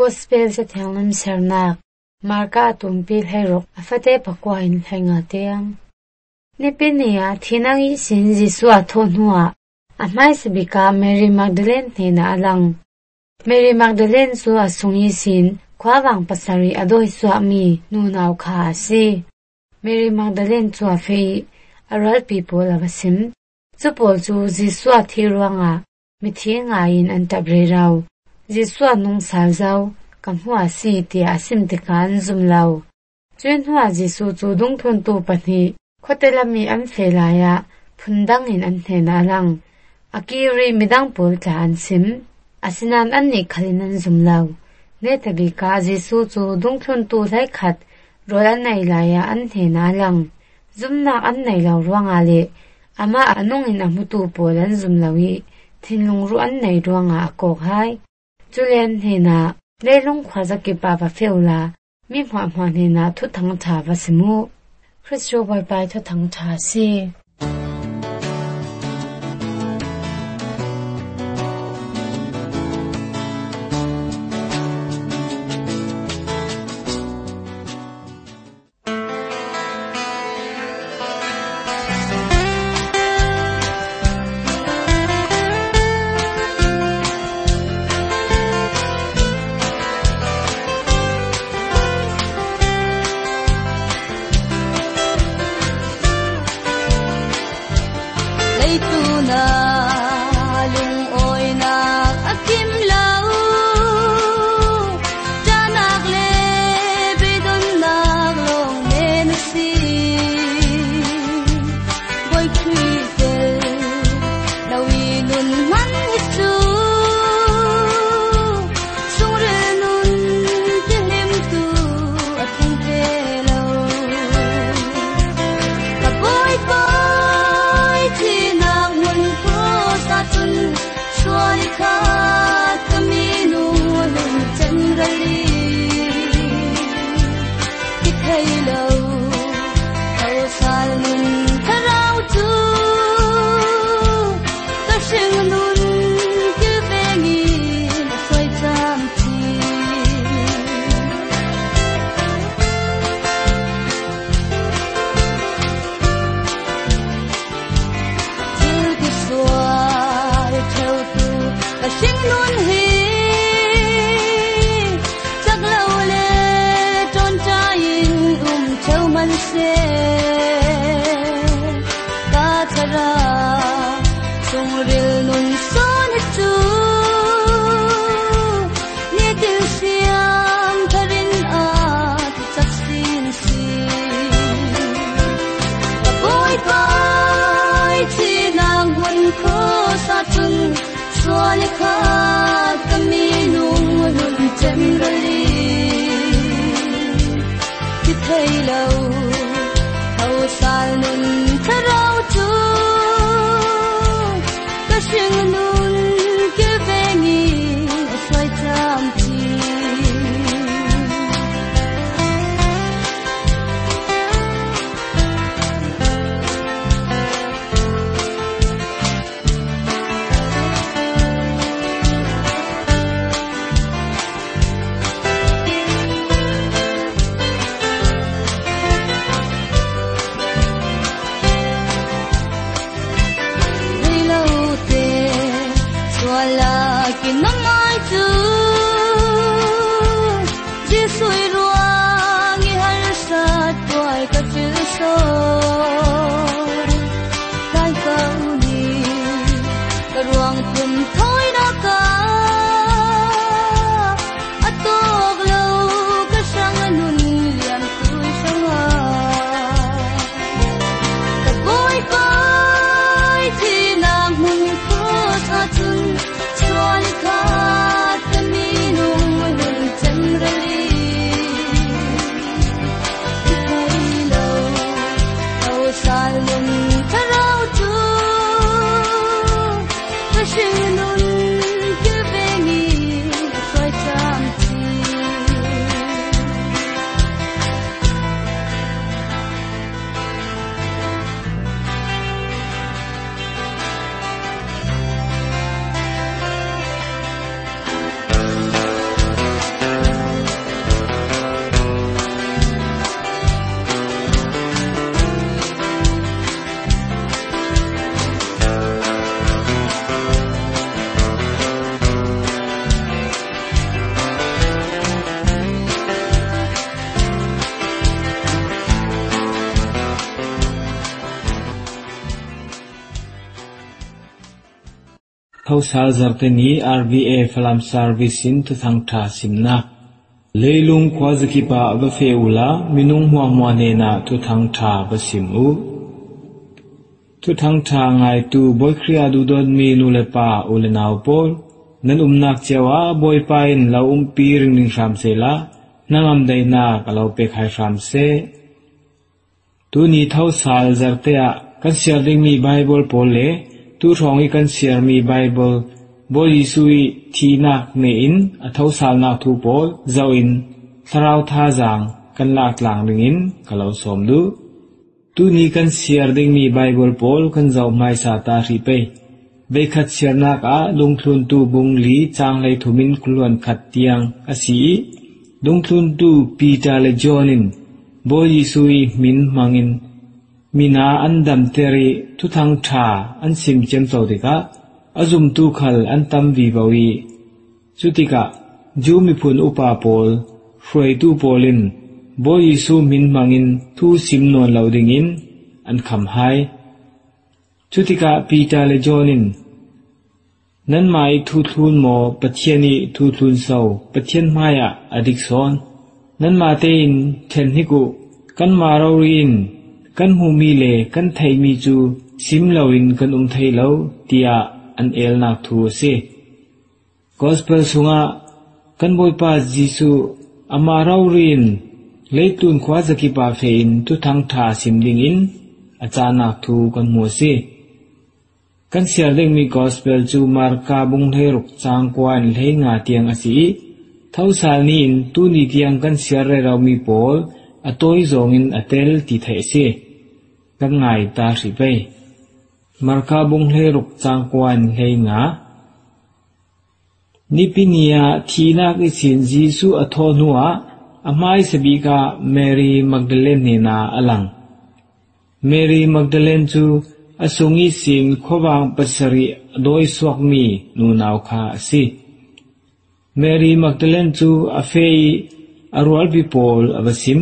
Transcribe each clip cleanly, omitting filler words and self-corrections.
gospel sa thanglam sernak marka tumpil herok afate pakwain henga teang nipinia thinangi sin Jisu athonua amai sibika Mary Magdalene thena alang Mary Magdalene su asungi sin khwawang pasari adoi swami nunaw kha si Mary Magdalene chu afi aral people avasim chupol chu Jisu athirwanga mithinga in antabre raw Jisu anung salzaw kamhua si ti asim te kan zumlaw chuen hua Jisu chu dungthon tu pani khotelami an felaya phundang in an thena lang akiri midang pol ta ansim asinan anni khalinan zumlaw ne tabi ka Jisu chu dungthon tu lai khat rolan nei laya an thena lang zumna an nei law ruanga le ama anung in amutu polan zumlawi thinlung ru an nei ruanga akok hai chulen hena leilung khwazaki baba feula mi hma hma hena thu thang tha wasimu Christo bai bai thu thang tha si thau sal zarteni RVA falam servicein tu thang tha simna leilung khwazakipa ba feula minung hwa mwane na tu thang tha ba simu tu thang tha ngai tu boy khria du don mi nu le pa ulenaw pol nan umnak chewa boy pain la pi ring ring ram sela nangam dai na kalau pe khai ram se tu ni thau sal zartea kan share ding mi bible pol le tu thongi kan share mi bible bo yisui thinak ne in athau sal na thu pol zawin tharau tha jang kan lak lang ringin kalau som du tu ni kan share ding mi bible pol kan zaw mai sa ta ri pe be khat share na ka lungthlun tu bung li chang lai thumin kulwan khat tiang asi lungthlun tu Peter le Johnin bo yisui min mangin mina andam teri tu thang tha an sim chem chawdika azum tu khal an tam vi bawi chutika jumi phun upa pol hroi tu polin bo yisu min mangin thu sim non loadingin an kham hai chutika Peter le Johnin nan mai thu thun mo pathiani thu thun sau pathian maya adik son nan ma te in then hiku kan ma rawin kan hu mi le kan thai mi chu sim lawin kan thai lo tia an el nak thu se gospel sunga kan boy pa jisu ama rawin leitun khwa zaki pa fein tu thang tha sim ding in achana thu kan mo se kan share ding mi gospel chu marka bung thei ruk chang kwan lei nga tiang asi thau sal ni in tu ni tiang kan share re raw mi pol atoi zongin atel ti thai se kan ngai ta ri pe marka bung thei ruk chang kwan lei nga nipinia thina ki sin jisu athonua amai sabika Mary Magdalene na alang Mary Magdalene chu asungi sin khowang pasari doi swakmi nunaw kha si Mary Magdalene chu afei arwal bi pol abasim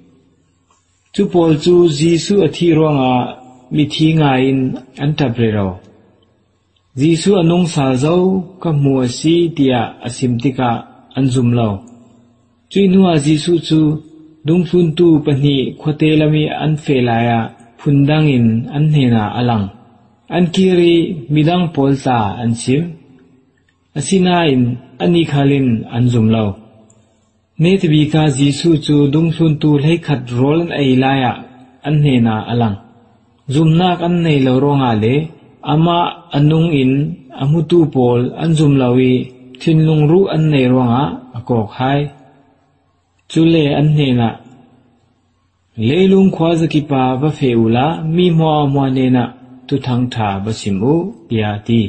chu pol chu jisu athi ronga mithi ngain antabrero jisu anung sa zau ka muasi tia asimtika anjumlo chuinua jisu chu dungfun tu pani khotelami anfelaya phundangin anhena alang ankiri midang polta ansim asinain ani khalin anjumlo netbika jisu chu dungfun tu leikhat rol ailaya anhena alang zumnak an nei lo ronga le ama anung in amutu pol anjumlawi thinlung ru an nei ronga akok hai chule anhena leilung khwazaki pa ba feula mi mo amwanena tu thang tha basimu piati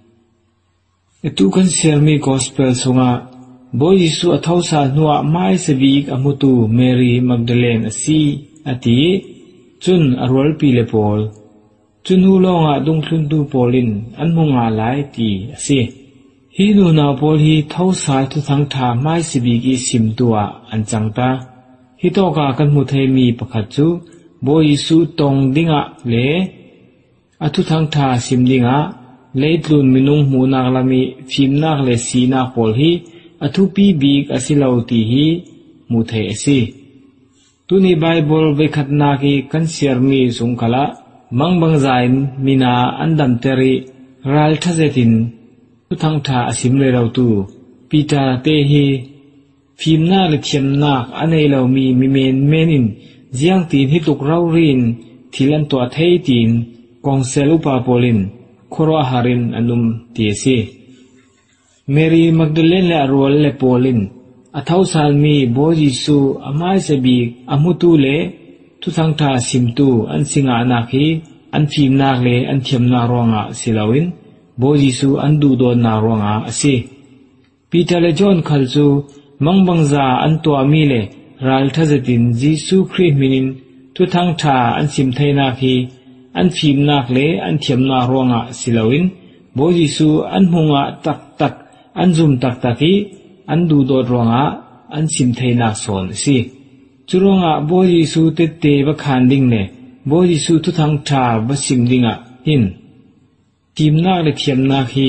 etu kan share mi gospel sunga bo yisu athausa nuwa mai sabik amutu Mary Magdalene asi ati chun arwal pile pol chunu longa dungthun tu polin anmunga lai ti ase hi nu na pol hi thausa tu thang tha mai sabiki simtua anchangta hi to ka kan mu thei mi pakhat chu bo yisu tong dinga le athu thang tha sim dinga leitlun minung mu nak lami phim nak le si na pol hi athu pi bik asilo ti hi mu thei ase tuni bible ve khatna ki kan share mi sungkala mangbang zain mina andam teri ral thazetin tu thang tha asim le raw tu Peter te hi phim na le thiam nak anei lo mi men menin jiang tin hi tuk raw rin thilan to thei tin kong selu pa polin khoro harin anum ti se Mary Magdalene le arwal le polin athau salmi bo jisu amai sebi amutu le tu thang tha simtu an singa na khi an phim nak le an thiam na ronga silawin bo jisu an du do na ronga ase Peter le John khalchu mangbangza an to ami le ral thazetin jisu khri minin tu thang tha an sim thaina khi an phim nak le an thiam na ronga silawin bo jisu an hunga tak tak an zum tak taki an du do ronga an sim thaina son si churonga bo jisu te te ba khan ding le bo jisu tu thang tha ba sim dinga hin timna le thiam na khi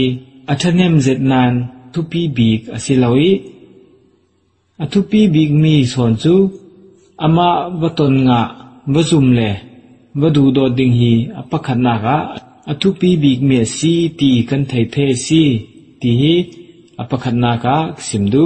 อัฐเนมเจ็ดนานทุปีบีกอสิลาวิอทุปีบีกมีส่วนจูอามาบตนงะบจุมเลบดูโดดิงฮีอปะขันนากะอทุปีบีกเมียซีตีกันไทเทซีตีฮีอปะขันนากะสิมดู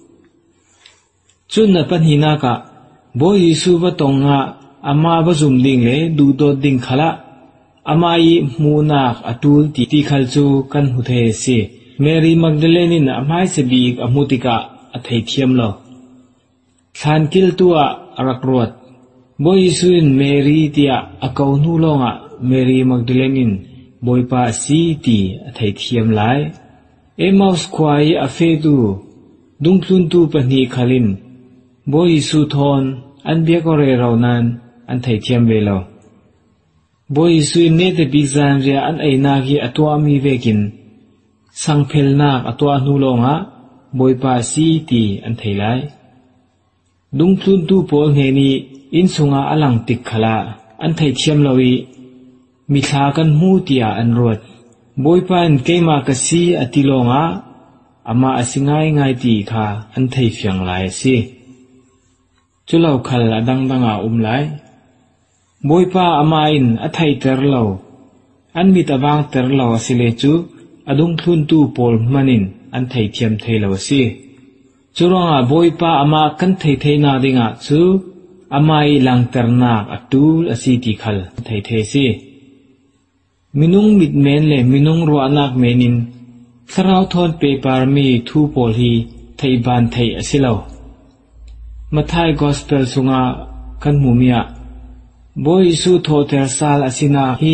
จุนนปันหินากะโบยิสุบตงงะอามาบจุมดิงเลดูโดดิงขละอามายีมูนักอตูลตีขัลจูกันหุเทซีเมรีมักเดเลนินอามาเสบีกอมุติกะอเทเทียมโลทานกิลตัวรักรวดบอยสุนเมรีตียอากาวนูลงะเมรีมักเดเลนินบอยปาซีตีอเทเทียมไลเอมาสควายอเฟตูดุงพลุนตูปนีขลินบอยสุทอนอันเบียกอเรรานันอันเทเทียมเวลาบอยสุนเนตบิซานเรียอันไอนากีอตัวมีเวกินสังเพลนักอตัวนูลงะบอยปาซีตีอันเทไลดุงพลุนตูโปเฮนีอินสุงาอลังติกขลาอันไทเทียมลาวีมิทากันมูติยาอันรวดบอยปานเกมากสีอติลงาอามาอสิงายง่ายตีค่ะอันไทเฟียงลายสิจุลาวขลาดังอาไลบอยปาอามาอินอไทเตอร์ลาวอันมิตาบางเตอร์ลาวสิเลจูอดุงพลุนตูโปลมันินอันไทเทียมไทลาวสิจุรองบอยปาอามากันไทเทนาดิงะจูอามาอีลังเตอร์นักอตูลอสิติขัลไทเทซีมินุงมิดเมนเลมินุงรัวนักเมนินสราวทอนเปปาร์มีทูโปลฮีไทบานไทอสิลาวมาไทยกอสเปลสุงากันมูมียบอยสูโทเตอร์ซาลอสินาฮี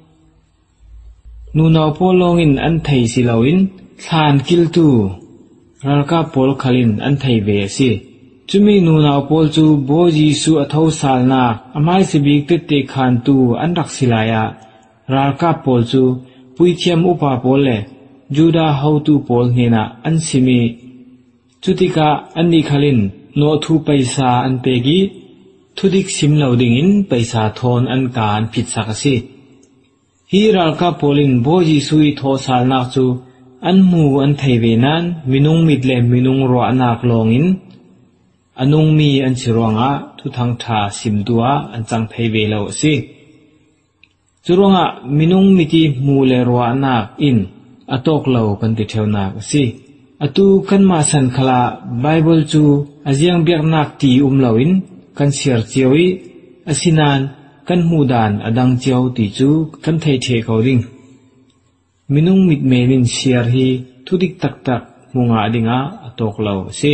นูนาโปลงินอันไทสิลาวินทานกิลตูรัลกาโปลขลินอันไทเวซีจุมีนูนาโปลจูโบจีสุอทาวสาลนาอามายสบิกเตเตขันตูอันรักศิลายารัลกาโปลจูปุยเทียมอุปาโปลเลจูดาฮาวตูโปลเนนาอันสิมีจุติกาอันนิขลินโนทูไปซาอันเปกีทุดิกสิมเหลาดิ่งไปซาทอนอันการผิดสักสิฮีรัลกาโปลินโบจีสุยทอสาลนาจูอันมูอันไทเวนันมินุงมิดเลมินุงรัวนักลงอินอนุงมีอันชิรวงะทุทังทาสิมตัวอันจังไทเวลาวสิจุรวงะมินุงมิติมูเลรัวนักอินอตอกลาวกันติเทวนักสิอตูกันมาสันขลาไบเบิลจูอาเจียงเบียกนักตีลาวินกันเสียร์เจียวอีอสินานกันมูดานอดังเจียวตีจูกันไทเทเขาดิงมินุงมิดเมนินเชียร์ฮีทุดิกตักตักมุงอาดิงาอตอกลาวสิ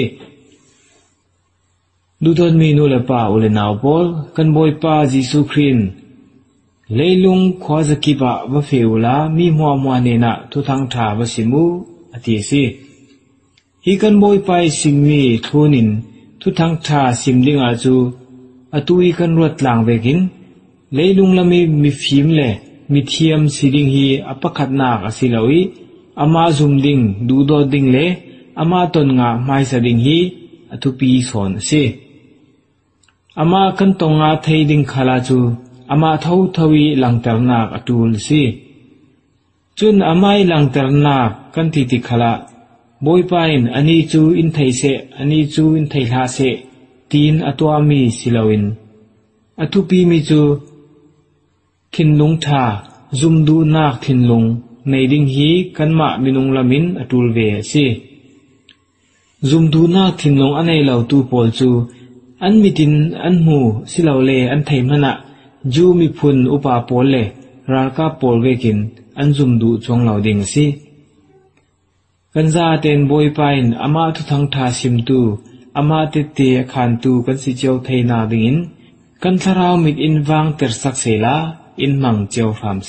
ดูตอนมีนูเลป้าอุเลนาวโปลกันบอยป้าจิสุครินเลยลุงขวาสกิบะวะเฟอุลามีมัวมัวเนนะทุทังทาวสิมูอติสิฮีกันบอยป้าสิงมีทุนินทุทังทาสิมดิงอาจูอตุยกันรวดหลังเวกินเลยลุงละมีฟิมเลมิเทียมสิดิงฮีอปะขัดนักอสิลาวิอามาซุมดิงดูโดดิงเลอามาตนงาไมสดิงฮีอทุปีสอนสิอามากันตงงาไทยดิงขลาจูอามาทวีหลังเตอร์นักอตูลสิจุนอามาหลังเตอร์นักกันติขลาบอยปายน์อันนี้จูอินไทยเสอันนี้จูอินไทยลาเสตีนอตัวมีสิลาวินอทุปีมีจูทินลุงทาซุมดูนักทินลุงในดิงฮีกันมามินุงลามินอตูลเวสิซุมดูนักทินลุงอันไหนเหล่าตูโปลจูอันมิตินอันมูสิลาวเลอันไทยมนะจูมิพุนอุปาโปลเลรัลกาโปลเวกินอันซุมดูจงเหล่าดิงสิกันซาเตนบอยปายน์อามาทุทังทาสิมตูอามาเตเตขันตูกันสิเจียวไทยนาดิงินกันทราวมิดอินวังเตอร์สักเซลาอินมังเจียวฟามเซ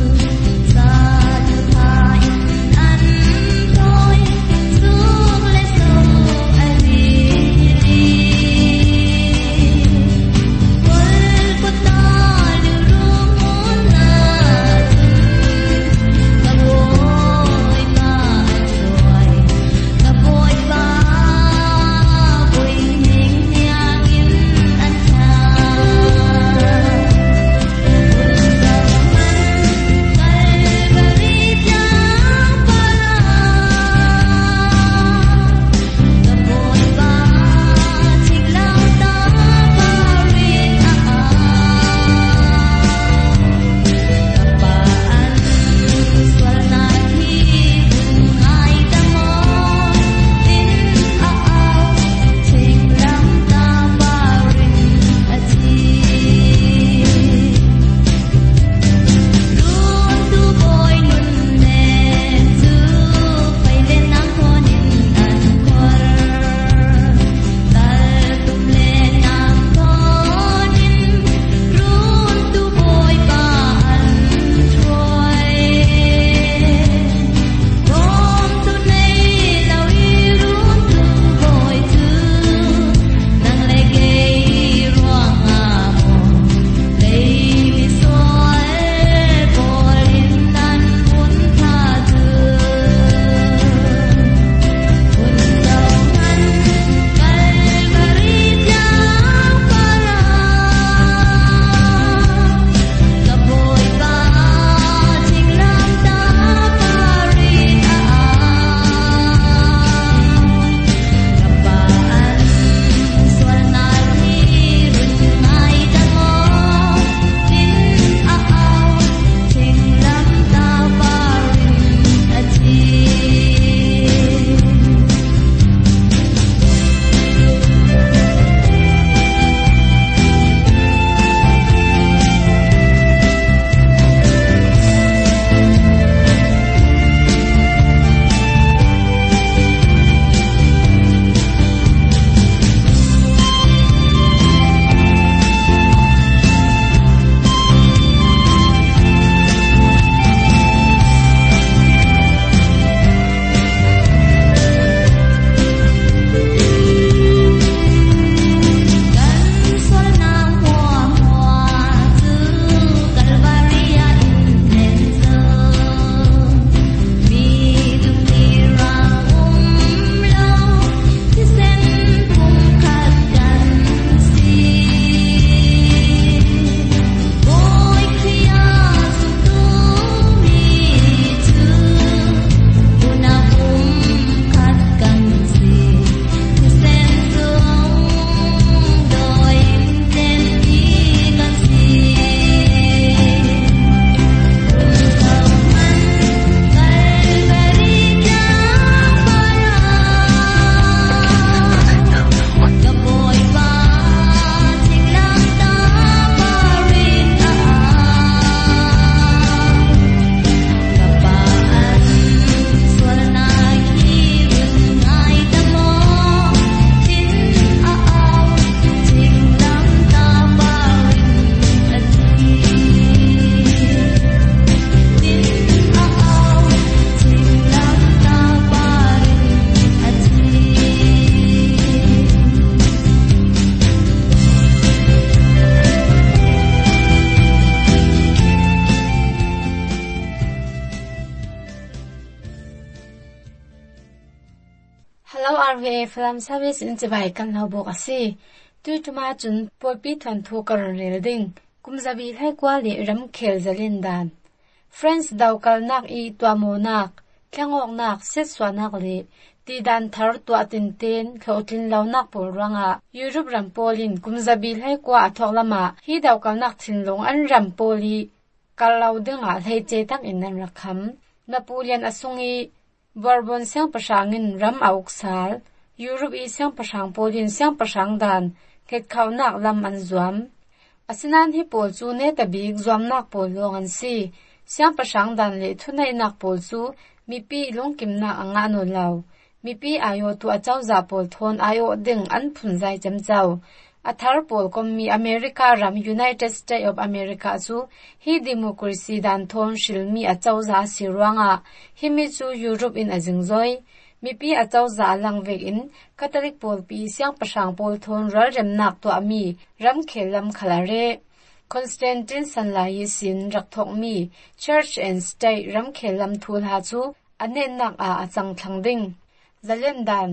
ส Hello RVA Film Service in Chibai kan lo bok asi tui tuma chun polpi thon thu karon rel ding kumzabi hai kwa li ram khel zalin dan friends daukal nak I twamo nak thlangok nak set swanak li ti dan thar twa tin ten thlotin launak pol ranga Europe ram polin kumzabi hai kwa athoklama hi daukal nak thinlong an ram poli kallau denga hlei che tak in nan rakham Napoleon asungi Bourbon siang pasangin ram auksal Europe I siang pasang polin siang pasang dan ket khawnak lam an zuam asinan hi pol chu ne tabik zuamnak pol longan si siang pasang dan le thunai nak pol chu mipi longkim na anga no law mipi ayo tu achau za pol thon ayo ding an phunjai chamchau athar pol kom mi America ram United States of America chu hi democracy dan thon shilmi achau za sirwanga himi chu Europe in ajingjoi mipi achau za langvek in Catholic pol pi siang pasang pol thon ral remnak to ami ram khelam khalare Constantine Sanlai sin rakthok mi Church and State ram khelam thul ha chu anenak a achang thlangding zalendan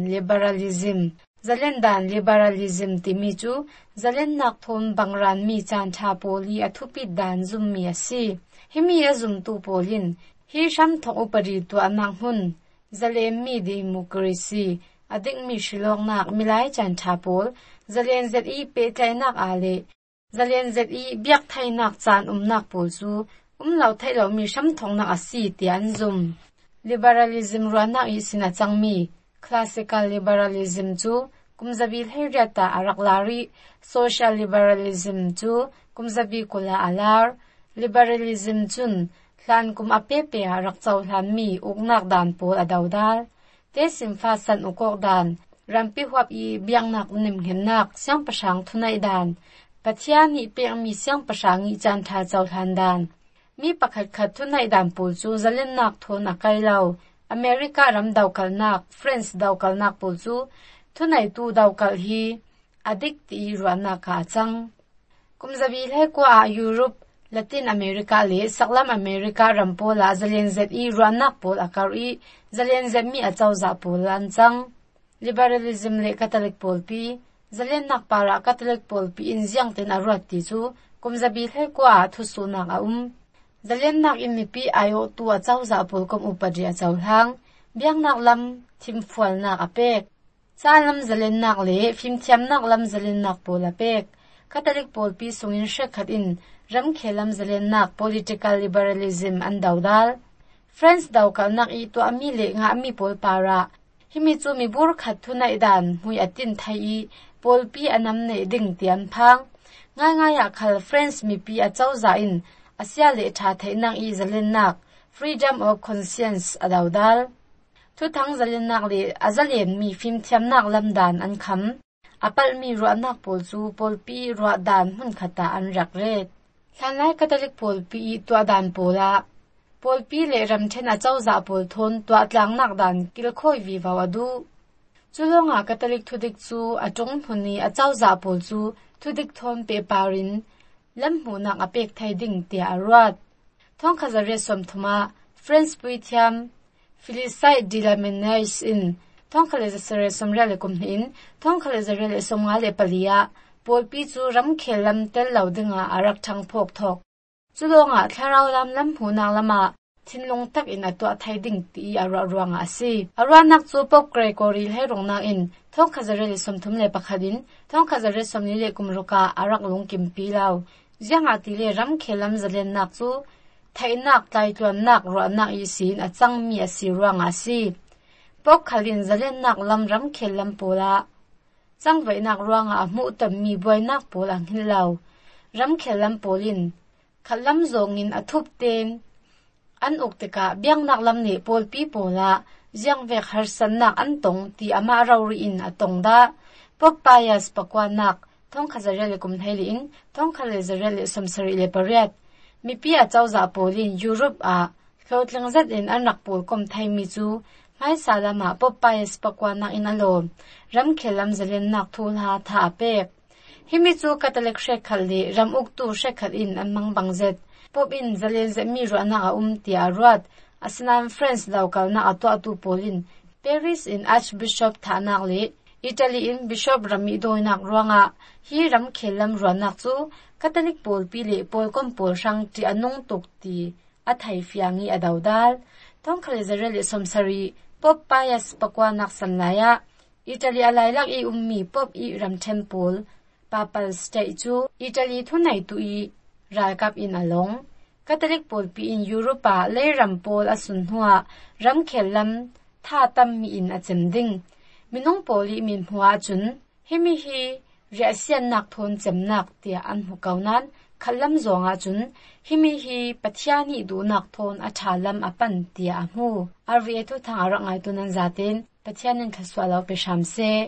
liberalism timi chu zalennak thon bangran mi chan tha poli athupi dan zum mi asi himi azum tu polin hi sham thok upari tu anang hun zalem mi democracy adik mi shilong nak milai chan tha pol zalen zai pe tainak ale zalen zai biak thainak chan nak pol chu lau thailo mi sham thong na asi tian zum liberalism rana isina changmi classical liberalism chu kumzabi heriata araklari social liberalism chu kumzabi kula alar liberalism chun hlan kum apepe arakchau hlan mi uknak dan pol adawdal te simfa san ukok dan rampi huap I biangnak nim hemnak siang pasang thunai dan pathiani pe mi siang pasang I chan tha chau hlan dan mi pakhat khat thunai dan pol chu zalennak thon akailau America ram daukal nak France daukal nak pol chu thunai tu daukal hi adik ti ruana ka chang kumzabi lai kwa Europe Latin America le saklam America rampola zalen zai ruanak pol akari zalen zemi achau za polan chang liberalism le Catholic pol pi zalen nak para Catholic pol pi in jiang ten aruat ti chu kumzabi lai kwa thusunak a zalen nak in mi pi ayo tu achau za pol kom upadi achau hang biang nak lam thimfual nak apek chalam zalen nak le phim thiam nak lam zalen nak pol apek Catholic pol pi sungin shekhat in ram khelam zalen nak political liberalism an daudal France daukal nak I to ami le nga mi pol para himi chu mi bur khat thunai dan hui atin thai pol pi anam nei ding tian phang nga ya khal France mi pi achau za in asia le tha thainak I zalen nak freedom of conscience adawdal thu thang zalen nak le azalen mi phim thiam nak lam dan an kham apal mi ruanak pol chu pol pi ruwa dan hun khata an rakret hlanlai Catholic pol pi to dan pola pol pi le ram then achau za pol thon to atlang nak dan kilkhoi wi wawadu chulonga Catholic thudik chu atong huni achau za pol chu thudik thon pe parin lam hu nak apek thai ding ti arwat thong khazare som thuma French puithiam Philisite Dilamenais in thong khalezare somrele kumhin thong khalezare somngale palia polpi chu ram khelam tel laudinga arak thang phok thok chulonga tharau lam huna lama thinlong tak in atwa thaiding ti ara ruanga asi aranak chu pop Gregory he rongna in thong khazare somthum le pakhadin thong khazare somni le kumruka arak lung kim pilaw jianga ti le ram khelam zalen nak chu thainak tlaitluan nak ruanak isin achang mi asi ruanga si pok khalin zalen nak lam ram khelam pola changvai nak ruanga mu tam mi boy nak pola hinlaw ram khelam polin khalam zongin athup ten an ukteka biang nak lam ne pol pi pola jiang ve kharsan nak an tong ti ama rawri in atong da pok payas pakwanak thong khazarele kum thaili in thong khale zarele samsari le pariat mi pi a chawza polin Europe a thotlang zat in anak pol kom thai mi chu mai salama pop payas pakwanak in alon ram khelam zalen nak thul ha tha pek himi chu Catholic shekhalli ram uktu shekhal in amang bangzet pop in zalen zemi ro na ti arwat asinam friends daukal na atwa tu polin Paris in Archbishop thanak le Italy in Bishop Rami doinak ruanga hi ram khelam ruanak chu Catholic pol pi le pol kom pol sang ti anung tuk ti a thai fiangi adawdal tong khalizarel somsari pop pius pakwanak sanlaya Italy alailak I ummi pop I ram temple papal state chu Italy thunai tu I ralkap in along Catholic pol pi in Europa le ram pol asun hua ram khelam tha tam mi in achemding minung poli min hua chun himi hi reasian nak thon chemnak tia an hukaunan khallam zonga chun himi hi pathiani du nak thon athalam apan tia amu arve thu thang rangai tunan zaten pathianin khaswalo pe shamse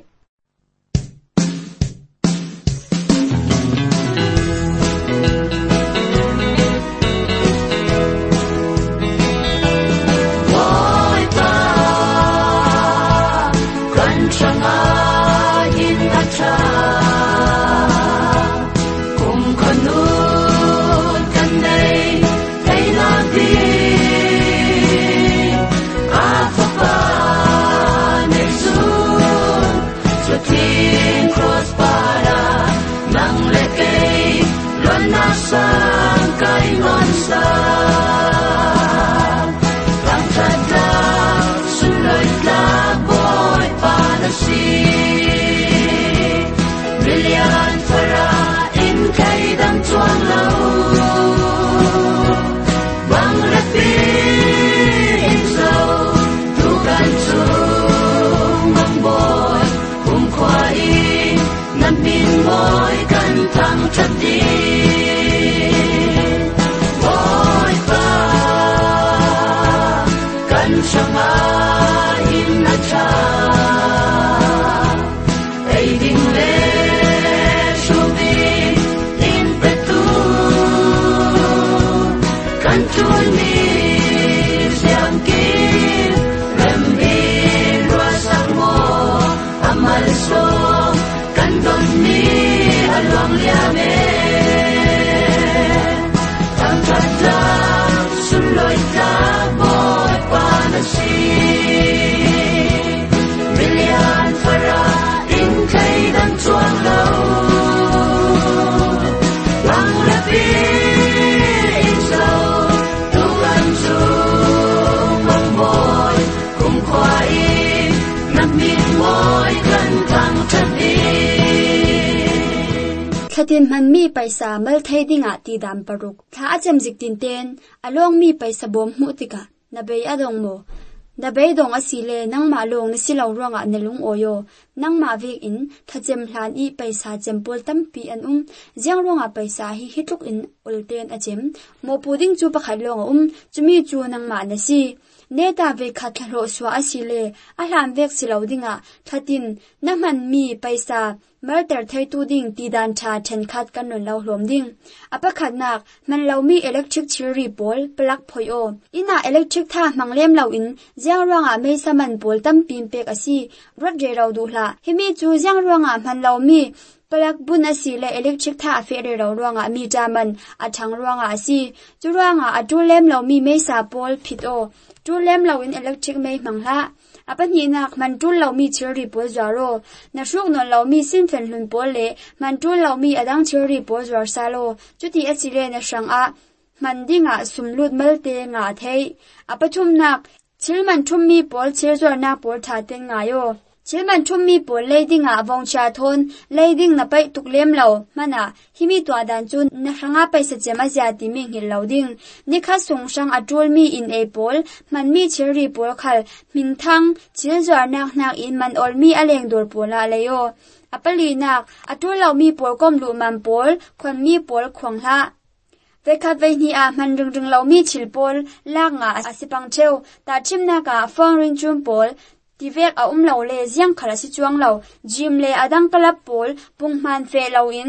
Khatin man mi paisa mal thai dinga ti dam paruk tha acham zik tin ten along mi paisa bom mu tika na bei adong mo na bei dong asile nang ma long ni silaw ronga nelung oyo nang ma vek in thachem hlan I paisa chempol tampi an jiang ronga paisa hi hituk in ulten achem mo puding chu pakhat long chumi chu nang ma na si neta ve khathlo swa asile a hlan vek silaw dinga thatin na man mi paisa Marter thai tu ding ti dan cha then khat kan non lau hlom ding apakhat nak man lau mi electric chiri pol plug phoi o ina electric tha manglem lau in jiang ronga me saman pol tam pim pek asi rot re rau du hla himi chu jiang ronga man lau mi plug bun asi le electric tha fe re rau ronga mi jaman athang ronga asi chu ronga atu lem lau mi me sa pol phit o tu lem lau in electric me mangla apani nak man tul lau mi chiri pol zaro na shuk non lau mi sin fen lun pol le man tul lau mi adang chiri pol zar salo chuti achile na shang a man dinga sumlut malte nga thei apathum nak chilman thum mi pol chir zar na pol tha ten nga yo chilman thum mi pol leidinga awong cha thon leiding na pai tuklem lau mana himi twa dan chun na hranga paisa chema ja ti mi ngil loading ni kha sung sang atul mi in a pol man mi chiri pol khal min thang chil zar nak nak in man ol mi aleng dor pola leyo apali nak atul lau mi pol kom lu man pol khon mi pol khong ha vekha veini a man ring lau mi chil pol lak nga asipang cheu ta chimna ka phone ring chum pol tivek a lau le jiang khala si chuang lau gym le adang kalap pol pungman fe lau in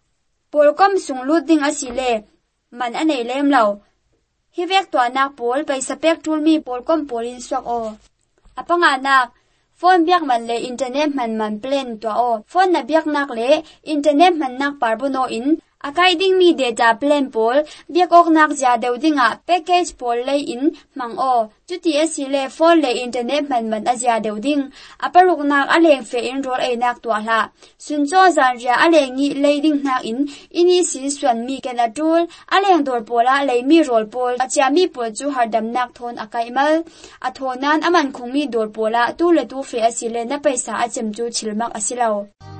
pol kom sung lut ding asile man anei lem lau hi vek to na pol paisa pek tul mi pol kom polin swak o apanga nak phone biak man le internet man plan to o phone na biak nak le internet man nak parbuno in akai ding mi data plan pol biakok nak ja deu dinga package pol lei in mang o chuti asile phone le internet man azia deu ding aparuk nak aleng fe in rol ai nak to hla suncho zanria alengi leiding nak in ini sin swan mi ken atul aleng dor pola lei mi rol pol achia mi pol chu hardam nak thon akai mal athonan aman khungmi dor pola tu le tu fe asile na paisa achem chu chilmak asilao